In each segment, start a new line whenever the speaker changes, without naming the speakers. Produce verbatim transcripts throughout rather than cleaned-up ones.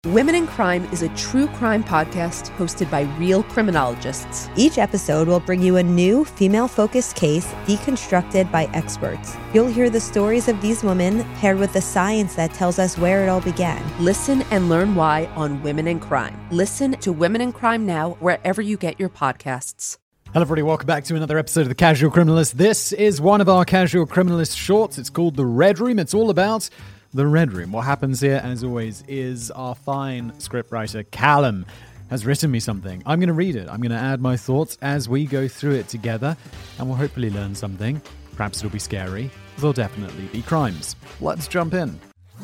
Women in Crime is a true crime podcast hosted by real criminologists.
Each episode will bring you a new female-focused case deconstructed by experts. You'll hear the stories of these women paired with the science that tells us where it all began.
Listen and learn why on Women in Crime. Listen to Women in Crime now wherever you get your podcasts.
Hello everybody, welcome back to another episode of The Casual Criminalist. This is one of our Casual Criminalist shorts. It's called The Red Room. It's all about The Red Room. What happens here, as always, is our fine scriptwriter Callum has written me something. I'm going to read it. I'm going to add my thoughts as we go through it together, and we'll hopefully learn something. Perhaps it'll be scary. There'll definitely be crimes. Let's jump in.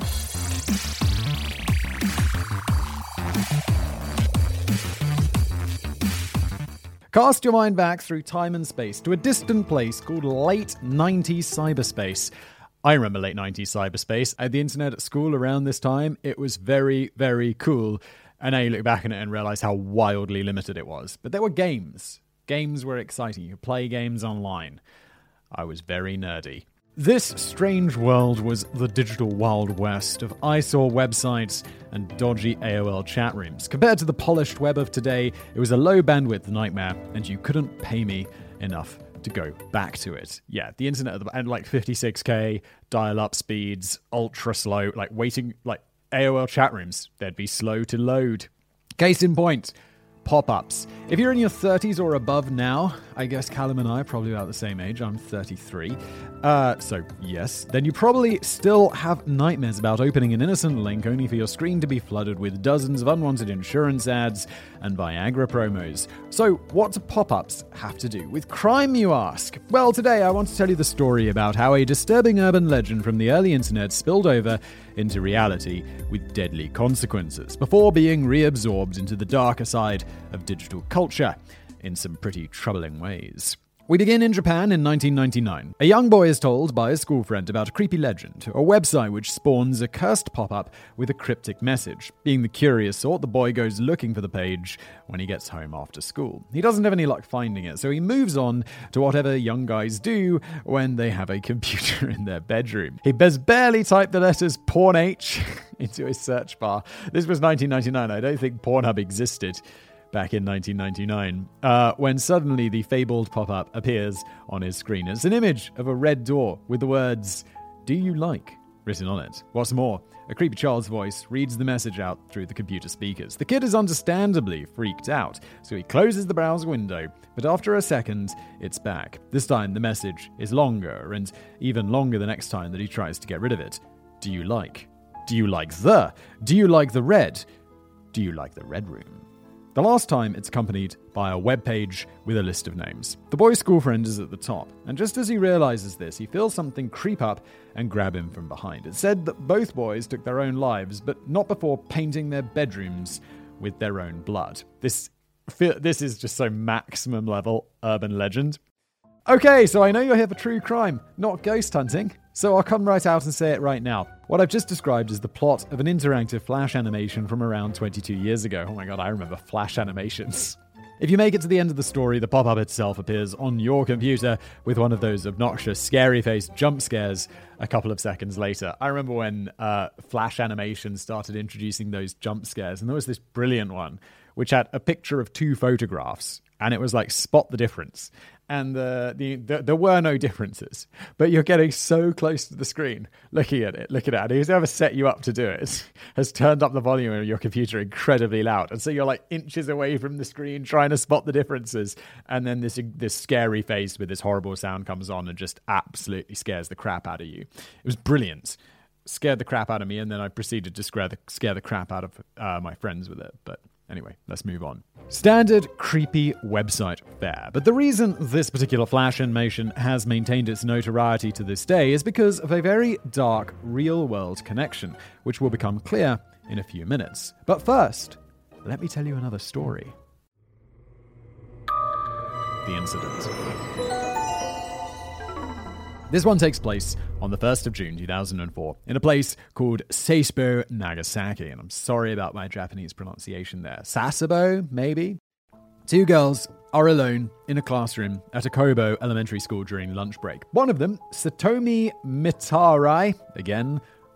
Cast your mind back through time and space to a distant place called late nineties cyberspace. I remember late nineties cyberspace. I had the internet at school around this time. It was very, very cool. And now you look back on it and realize how wildly limited it was. But there were games. Games were exciting. You could play games online. I was very nerdy. This strange world was the digital wild west of eyesore websites and dodgy A O L chat rooms. Compared to the polished web of today, it was a low bandwidth nightmare, and you couldn't pay me enough to go back to it. Yeah, the internet and like fifty-six K, dial-up speeds, ultra slow, like waiting, like A O L chat rooms, they'd be slow to load. Case in point, pop-ups. If you're in your thirties or above now, I guess Callum and I are probably about the same age. I'm thirty-three. Uh, so yes, then you probably still have nightmares about opening an innocent link only for your screen to be flooded with dozens of unwanted insurance ads and Viagra promos. So what do pop-ups have to do with crime, you ask? Well, today I want to tell you the story about how a disturbing urban legend from the early internet spilled over into reality with deadly consequences before being reabsorbed into the darker side of digital culture in some pretty troubling ways. We begin in Japan in nineteen ninety-nine. A young boy is told by a school friend about a creepy legend, a website which spawns a cursed pop-up with a cryptic message. Being the curious sort, the boy goes looking for the page when he gets home after school. He doesn't have any luck finding it, so he moves on to whatever young guys do when they have a computer in their bedroom. He has barely typed the letters porn H into his search bar. This was nineteen ninety-nine. I don't think Pornhub existed back in nineteen ninety-nine, uh, when suddenly the fabled pop-up appears on his screen. It's an image of a red door with the words, "Do you like?" written on it. What's more, a creepy child's voice reads the message out through the computer speakers. The kid is understandably freaked out, so he closes the browser window, but after a second, it's back. This time, the message is longer, and even longer the next time that he tries to get rid of it. Do you like? Do you like the? Do you like the red? Do you like the Red Room? The last time, it's accompanied by a web page with a list of names. The boy's school friend is at the top, and just as he realizes this, he feels something creep up and grab him from behind. It said that both boys took their own lives, but not before painting their bedrooms with their own blood. This, this is just so maximum level urban legend. Okay, so I know you're here for true crime, not ghost hunting, so I'll come right out and say it right now. What I've just described is the plot of an interactive Flash animation from around twenty-two years ago. Oh my god, I remember Flash animations. If you make it to the end of the story, the pop-up itself appears on your computer with one of those obnoxious, scary-faced jump scares a couple of seconds later. I remember when uh, Flash animation started introducing those jump scares, and there was this brilliant one which had a picture of two photographs, and it was like, spot the difference. And uh, the, the there were no differences, but you're getting so close to the screen, looking at it, looking at it. Whoever set you up to do it has turned up the volume of your computer incredibly loud, and so you're like inches away from the screen trying to spot the differences. And then this this scary face with this horrible sound comes on and just absolutely scares the crap out of you. It was brilliant, scared the crap out of me, and then I proceeded to scare the scare the crap out of uh, my friends with it. But anyway, let's move on. Standard creepy website fare. But the reason this particular Flash animation has maintained its notoriety to this day is because of a very dark real-world connection, which will become clear in a few minutes. But first, let me tell you another story. The incident. This one takes place on the first of June two thousand four in a place called Sasebo, Nagasaki. And I'm sorry about my Japanese pronunciation there. Sasebo, maybe? Two girls are alone in a classroom at a Kobo elementary school during lunch break. One of them, Satomi Mitarai, again,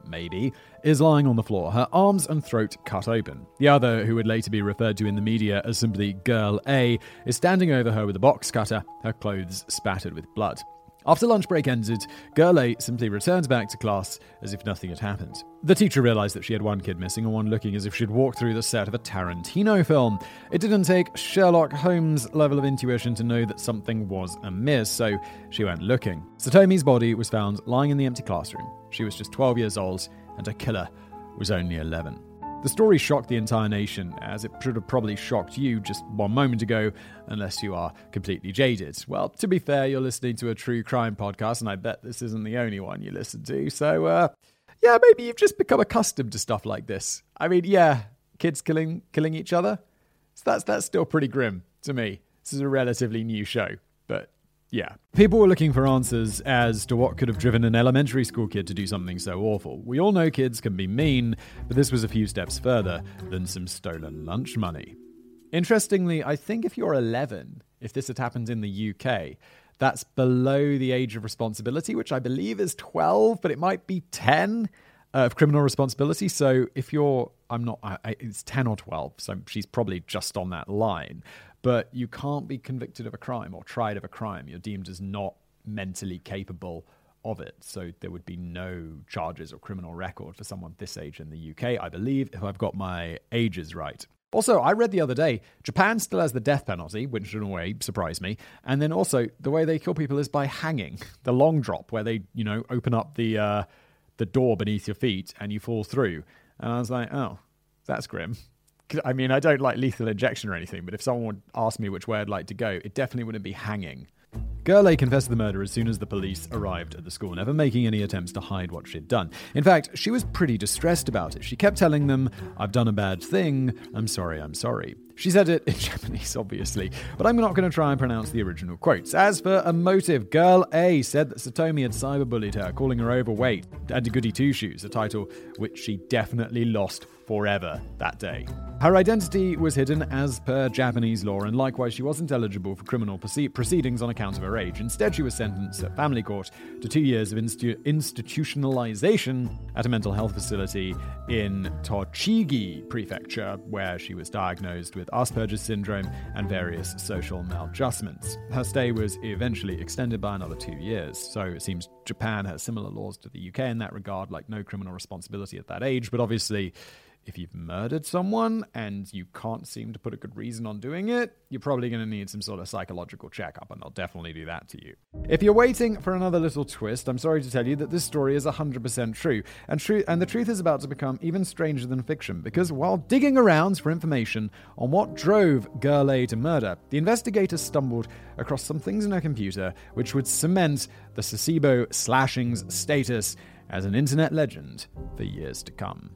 maybe, is lying on the floor, her arms and throat cut open. The other, who would later be referred to in the media as simply Girl A, is standing over her with a box cutter, her clothes spattered with blood. After lunch break ended, Girl A simply returns back to class as if nothing had happened. The teacher realized that she had one kid missing and one looking as if she'd walked through the set of a Tarantino film. It didn't take Sherlock Holmes' level of intuition to know that something was amiss, so she went looking. Satomi's body was found lying in the empty classroom. She was just twelve years old, and her killer was only eleven. The story shocked the entire nation, as it should have probably shocked you just one moment ago, unless you are completely jaded. Well, to be fair, you're listening to a true crime podcast, and I bet this isn't the only one you listen to, so, uh, yeah, maybe you've just become accustomed to stuff like this. I mean, yeah, kids killing killing each other, so that's, that's still pretty grim to me. This is a relatively new show, but yeah. People were looking for answers as to what could have driven an elementary school kid to do something so awful. We all know kids can be mean, but this was a few steps further than some stolen lunch money. Interestingly, I think if you're eleven, if this had happened in the U K, that's below the age of responsibility, which I believe is twelve, but it might be ten uh, of criminal responsibility. So if you're, I'm not, I, it's ten or twelve, so she's probably just on that line. But you can't be convicted of a crime or tried of a crime. You're deemed as not mentally capable of it. So there would be no charges or criminal record for someone this age in the U K, I believe, if I've got my ages right. Also, I read the other day, Japan still has the death penalty, which in a way surprised me. And then also, the way they kill people is by hanging. The long drop, where they, you know, open up the uh, the door beneath your feet and you fall through. And I was like, oh, that's grim. I mean, I don't like lethal injection or anything, but if someone would ask me which way I'd like to go, it definitely wouldn't be hanging. Girl A confessed the murder as soon as the police arrived at the school, never making any attempts to hide what she'd done. In fact, she was pretty distressed about it. She kept telling them, "I've done a bad thing. I'm sorry, I'm sorry." She said it in Japanese, obviously, but I'm not going to try and pronounce the original quotes. As for a motive, Girl A said that Satomi had cyberbullied her, calling her overweight and a goody two-shoes, a title which she definitely lost forever that day. Her identity was hidden as per Japanese law, and likewise she wasn't eligible for criminal proce- proceedings on account of her age. Instead, she was sentenced at family court to two years of institu- institutionalization at a mental health facility in Tochigi Prefecture, where she was diagnosed with Asperger's syndrome and various social maladjustments. Her stay was eventually extended by another two years, so it seems Japan has similar laws to the U K in that regard, like no criminal responsibility at that age, but obviously if you've murdered someone and you can't seem to put a good reason on doing it, you're probably going to need some sort of psychological checkup, and they'll definitely do that to you. If you're waiting for another little twist, I'm sorry to tell you that this story is one hundred percent true, and true, and the truth is about to become even stranger than fiction, because while digging around for information on what drove Girl A to murder, the investigators stumbled across some things in her computer which would cement the Sasebo slashing's status as an internet legend for years to come.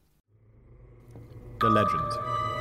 The legend.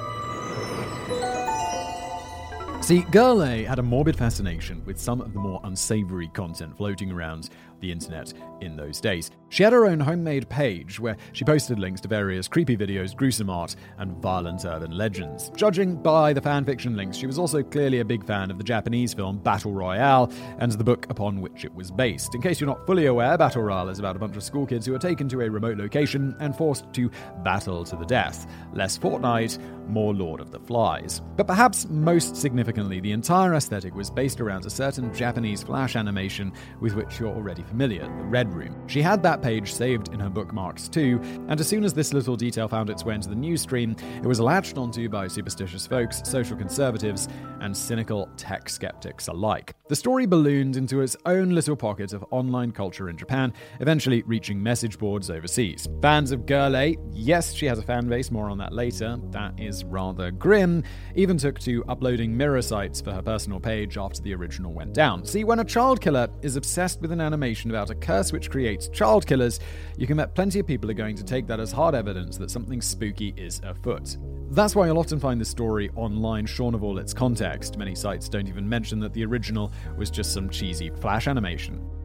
See, Girl A had a morbid fascination with some of the more unsavory content floating around the internet in those days. She had her own homemade page where she posted links to various creepy videos, gruesome art, and violent urban legends. Judging by the fanfiction links, she was also clearly a big fan of the Japanese film Battle Royale and the book upon which it was based. In case you're not fully aware, Battle Royale is about a bunch of school kids who are taken to a remote location and forced to battle to the death. Less Fortnite, more Lord of the Flies. But perhaps most significantly, the entire aesthetic was based around a certain Japanese flash animation with which you're already familiar, the Red Room. She had that page saved in her bookmarks too, and as soon as this little detail found its way into the news stream, it was latched onto by superstitious folks, social conservatives, and cynical tech skeptics alike. The story ballooned into its own little pocket of online culture in Japan, eventually reaching message boards overseas. Fans of Girl A, yes, she has a fan base, more on that later, that is rather grim, even took to uploading mirror sites for her personal page after the original went down. See, when a child killer is obsessed with an animation about a curse which creates child killers, you can bet plenty of people are going to take that as hard evidence that something spooky is afoot. That's why you'll often find the story online shorn of all its context. Many sites don't even mention that the original was just some cheesy flash animation.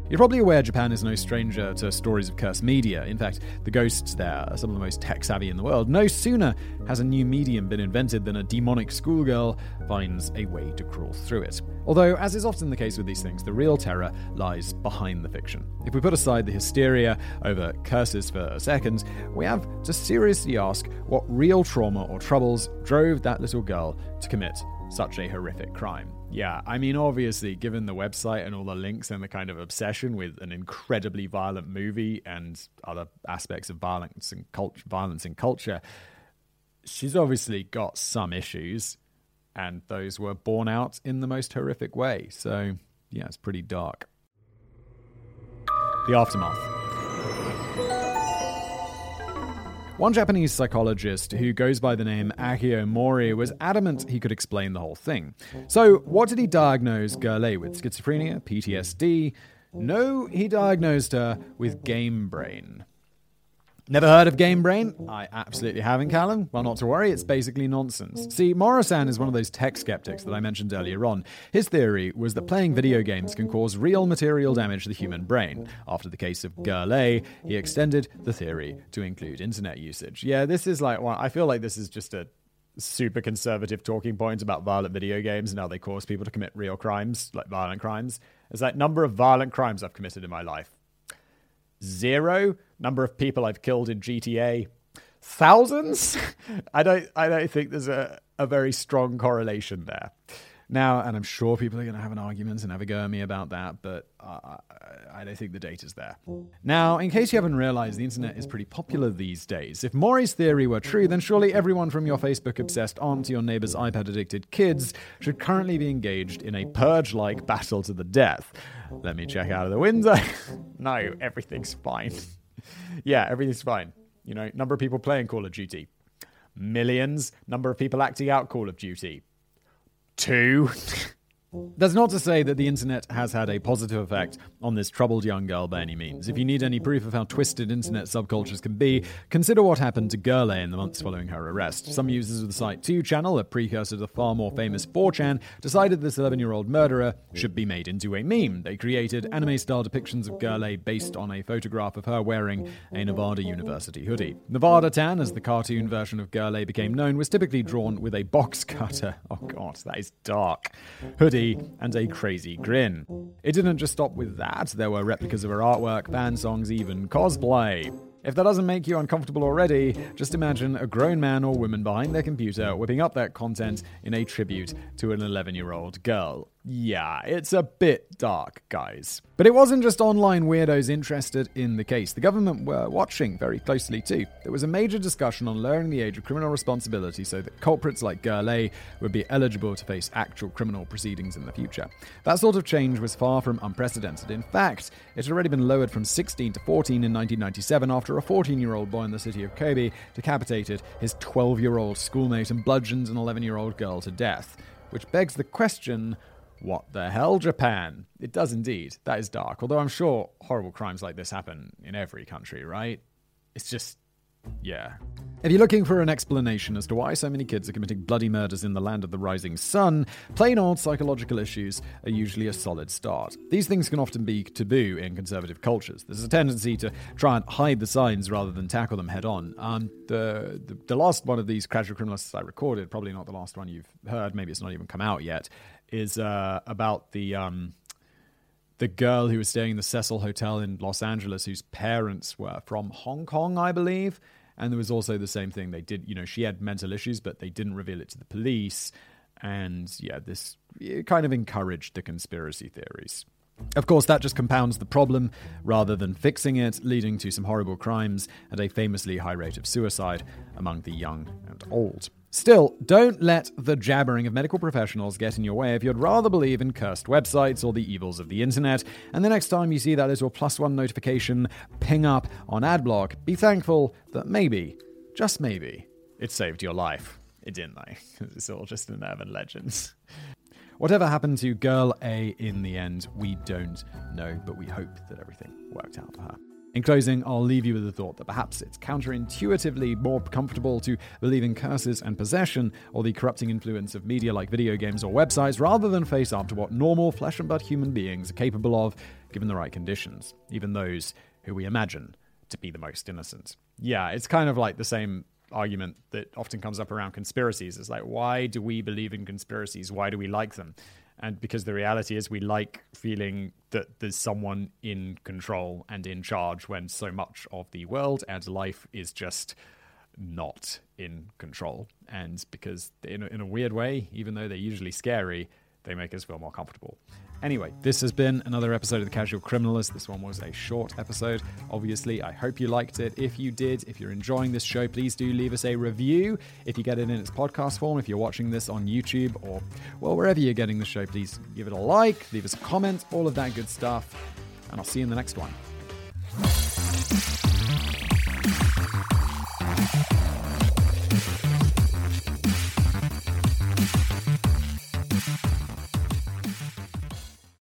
You're probably aware Japan is no stranger to stories of cursed media. In fact, the ghosts there are some of the most tech-savvy in the world. No sooner has a new medium been invented than a demonic schoolgirl finds a way to crawl through it. Although, as is often the case with these things, the real terror lies behind the fiction. If we put aside the hysteria over curses for a second, we have to seriously ask what real trauma or troubles drove that little girl to commit such a horrific crime. Yeah, I mean, obviously, given the website and all the links and the kind of obsession with an incredibly violent movie and other aspects of violence and cult- violence in culture, she's obviously got some issues, and those were borne out in the most horrific way. So, yeah, it's pretty dark. The aftermath. One Japanese psychologist who goes by the name Akio Mori was adamant he could explain the whole thing. So, what did he diagnose Gurley with? Schizophrenia? P T S D? No, he diagnosed her with game brain. Never heard of game brain? I absolutely haven't, Callum. Well, not to worry, it's basically nonsense. See, Moro-san is one of those tech skeptics that I mentioned earlier on. His theory was that playing video games can cause real material damage to the human brain. After the case of Gurley, he extended the theory to include internet usage. Yeah, this is like, well, I feel like this is just a super conservative talking point about violent video games and how they cause people to commit real crimes, like violent crimes. It's like number of violent crimes I've committed in my life. Zero. Number of people I've killed in G T A. Thousands? I don't I don't think there's a, a very strong correlation there. Now, and I'm sure people are going to have an argument and have a go at me about that, but uh, I don't think the data's there. Now, in case you haven't realized, the internet is pretty popular these days. If Mori's theory were true, then surely everyone from your Facebook-obsessed aunt to your neighbor's iPad-addicted kids should currently be engaged in a purge-like battle to the death. Let me check out of the window. No, everything's fine. Yeah, everything's fine. You know, number of people playing Call of Duty. Millions. Number of people acting out Call of Duty. Two. That's not to say that the internet has had a positive effect on this troubled young girl by any means. If you need any proof of how twisted internet subcultures can be, consider what happened to Gurley in the months following her arrest. Some users of the Site two channel, a precursor to the far more famous four chan, decided this eleven-year-old murderer should be made into a meme. They created anime-style depictions of Gurley based on a photograph of her wearing a Nevada University hoodie. Nevada Tan, as the cartoon version of Gurley became known, was typically drawn with a box cutter. Oh god, that is dark. Hoodie and a crazy grin. It didn't just stop with that. There were replicas of her artwork, fan songs, even cosplay. If that doesn't make you uncomfortable already, just imagine a grown man or woman behind their computer whipping up that content in a tribute to an eleven-year-old girl. Yeah, it's a bit dark, guys. But it wasn't just online weirdos interested in the case. The government were watching very closely too. There was a major discussion on lowering the age of criminal responsibility so that culprits like Gurley would be eligible to face actual criminal proceedings in the future. That sort of change was far from unprecedented. In fact, it had already been lowered from sixteen to fourteen in nineteen ninety-seven after a fourteen-year-old boy in the city of Kobe decapitated his twelve-year-old schoolmate and bludgeoned an eleven-year-old girl to death. Which begs the question, what the hell, Japan? It does indeed. That is dark. Although I'm sure horrible crimes like this happen in every country, right? It's just, yeah. If you're looking for an explanation as to why so many kids are committing bloody murders in the land of the rising sun, plain old psychological issues are usually a solid start. These things can often be taboo in conservative cultures. There's a tendency to try and hide the signs rather than tackle them head on. Um, the, the, the last one of these casual criminalists I recorded, probably not the last one you've heard, maybe it's not even come out yet, is uh, about the um, the girl who was staying in the Cecil Hotel in Los Angeles, whose parents were from Hong Kong, I believe. And there was also the same thing. They did, you know, she had mental issues, but they didn't reveal it to the police. And yeah, this it kind of encouraged the conspiracy theories. Of course, that just compounds the problem rather than fixing it, leading to some horrible crimes and a famously high rate of suicide among the young and old. Still, don't let the jabbering of medical professionals get in your way if you'd rather believe in cursed websites or the evils of the internet. And the next time you see that little plus one notification ping up on Adblock, be thankful that maybe, just maybe, it saved your life. It didn't, though. It's all just an urban legend. Whatever happened to Girl A in the end, we don't know, but we hope that everything worked out for her. In closing, I'll leave you with the thought that perhaps it's counterintuitively more comfortable to believe in curses and possession or the corrupting influence of media like video games or websites rather than face up to what normal flesh and blood human beings are capable of, given the right conditions, even those who we imagine to be the most innocent. Yeah, it's kind of like the same argument that often comes up around conspiracies. It's like, why do we believe in conspiracies? Why do we like them? And because the reality is we like feeling that there's someone in control and in charge when so much of the world and life is just not in control. And because in a, in a weird way, even though they're usually scary, they make us feel more comfortable. Anyway, this has been another episode of The Casual Criminalist. This one was a short episode. Obviously, I hope you liked it. If you did, if you're enjoying this show, please do leave us a review. If you get it in its podcast form, if you're watching this on YouTube or, well, wherever you're getting the show, please give it a like, leave us a comment, all of that good stuff. And I'll see you in the next one.